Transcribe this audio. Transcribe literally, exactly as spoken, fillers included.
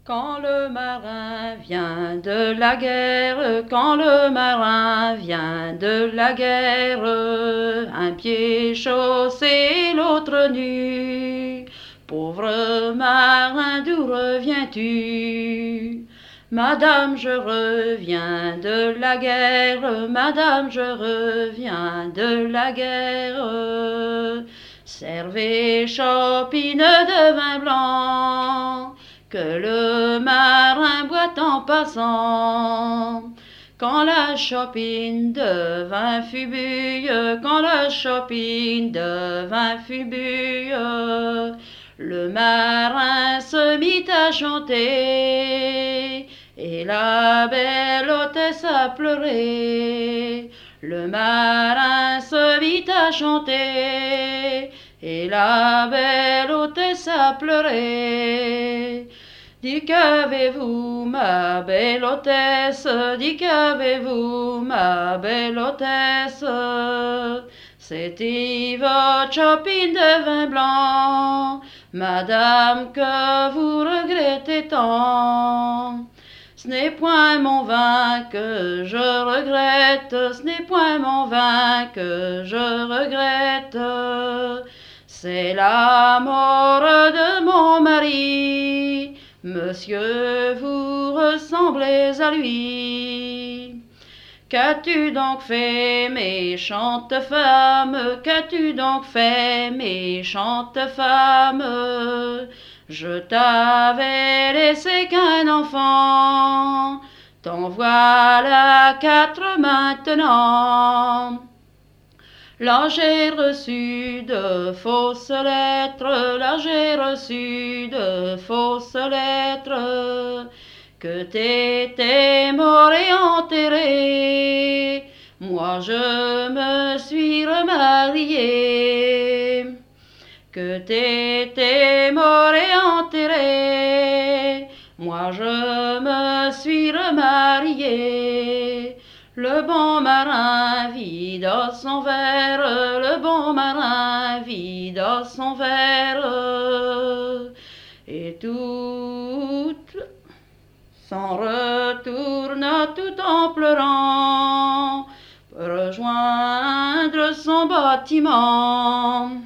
Quand le marin vient de la guerre, quand le marin vient de la guerre, un pied chaussé, l'autre nu. Pauvre marin, d'où reviens-tu? Madame, je reviens de la guerre, madame, je reviens de la guerre. Servez chopine de vin blanc, que le marin boit en passant. Quand la chopine de vin fut bue, quand la chopine de vin fut bue, le marin se mit à chanter, et la belle hôtesse à pleurer. Le marin se mit à chanter, et la belle hôtesse à pleurer. Dis qu'avez-vous, ma belle hôtesse, dis qu'avez-vous, ma belle hôtesse, c'était votre chopine de vin blanc, madame, que vous regrettez tant. Ce n'est point mon vin que je regrette, ce n'est point mon vin que je regrette, c'est la mort de mon mari. Monsieur, vous ressemblez à lui. Qu'as-tu donc fait, méchante femme? Qu'as-tu donc fait, méchante femme? Je t'avais laissé qu'un enfant, t'en voilà quatre maintenant. Là j'ai reçu de fausses lettres, là j'ai reçu de fausses lettres, que t'étais mort et enterré. Moi je me suis remariée, que t'étais mort et enterré. Moi je me suis remariée. Le bon marin vide son verre, le bon marin vide son verre, et toute s'en retourne tout en pleurant, rejoindre son bâtiment.